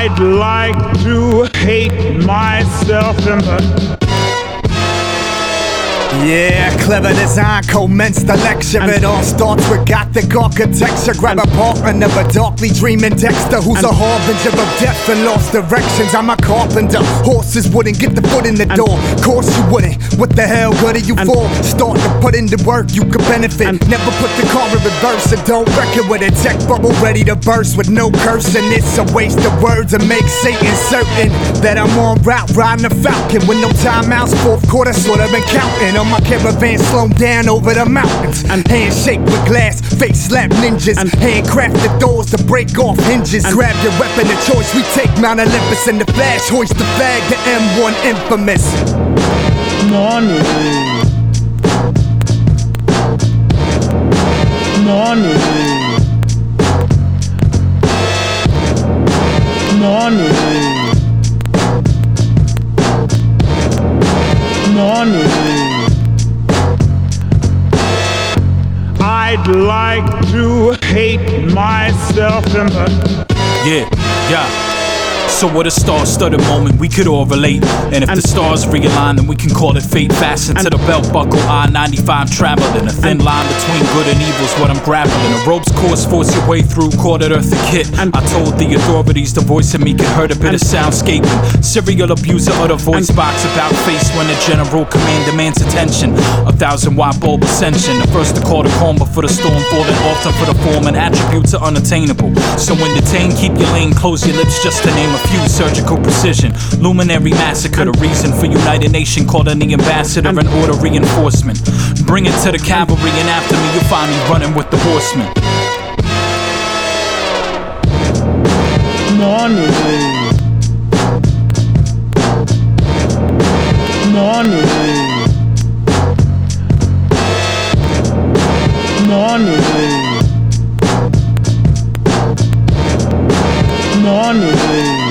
I'd like to hate myself in the... Yeah, clever design commenced the lecture. It all starts with Gothic architecture. Grab a partner of a darkly dreaming Dexter, who's a harbinger of death and lost directions. I'm a carpenter. Horses wouldn't get the foot in the door. Course you wouldn't. What the hell good are you for? Start to put in the work, you could benefit. Never put the car in reverse and don't wreck it with a tech bubble ready to burst with no cursing. It's a waste of words to make Satan certain that I'm on route riding a falcon with no timeouts. Fourth quarter, sort of been counting on my caravan slowed down over the mountains. Handshake with glass, face slap ninjas. Handcrafted doors to break off hinges. Grab your weapon of choice, we take Mount Olympus in the flash. Hoist the flag, the M1 infamous. Money. Money. Money. Money. I'd like to hate myself in the... Yeah. So what a star-studded moment we could all relate. And if the stars realign, then we can call it fate. Fastened to the belt buckle, I-95 traveling. A thin line between good and evil's what I'm grappling. A rope's course, force your way through, caught at earth the kit. I told the authorities the voice of me could hurt a bit of soundscaping. Serial abuser of the voice box about face when the general command demands attention. 1,000-watt bulb ascension. The first to call the calm before the storm falling. Often for the form and attributes are unattainable. So when detained, keep your lane, close your lips just to name a few. Surgical precision, luminary massacre. The reason for United Nation, called in the ambassador and order reinforcement. Bring it to the cavalry and after me you'll find me running with the horsemen. Money. Money. Money. Money.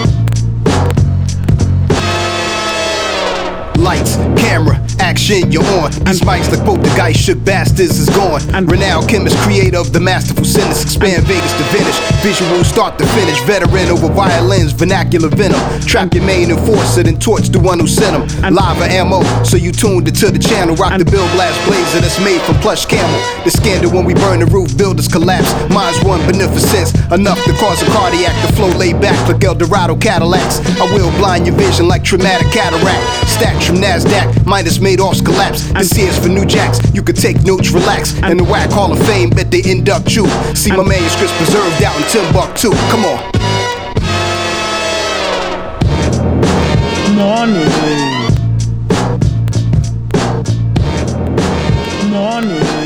Lights, camera, action, you're on. These mics like poltergeist, bastards is gone. Renowned chemist, creator of the masterful sentence. Expand Vegas to finish, visual start to finish. Veteran over violins, vernacular venom. Trap your main enforcer, then torch the one who sent him. Lava ammo, so you tuned into the channel. Rock the Bill Blast blazer that's made from plush camel. The scandal when we burn the roof, builders collapse. Mine's one beneficence, enough to cause a cardiac. The flow laid back like Eldorado Cadillacs. I will blind your vision like traumatic cataract. Stacks from NASDAQ, minus Madoff's collapse. This here's for new jacks, you could take notes, relax. And the WAC Hall of Fame, bet they induct you. See my manuscripts preserved out in Timbuktu, come on. Money. Money.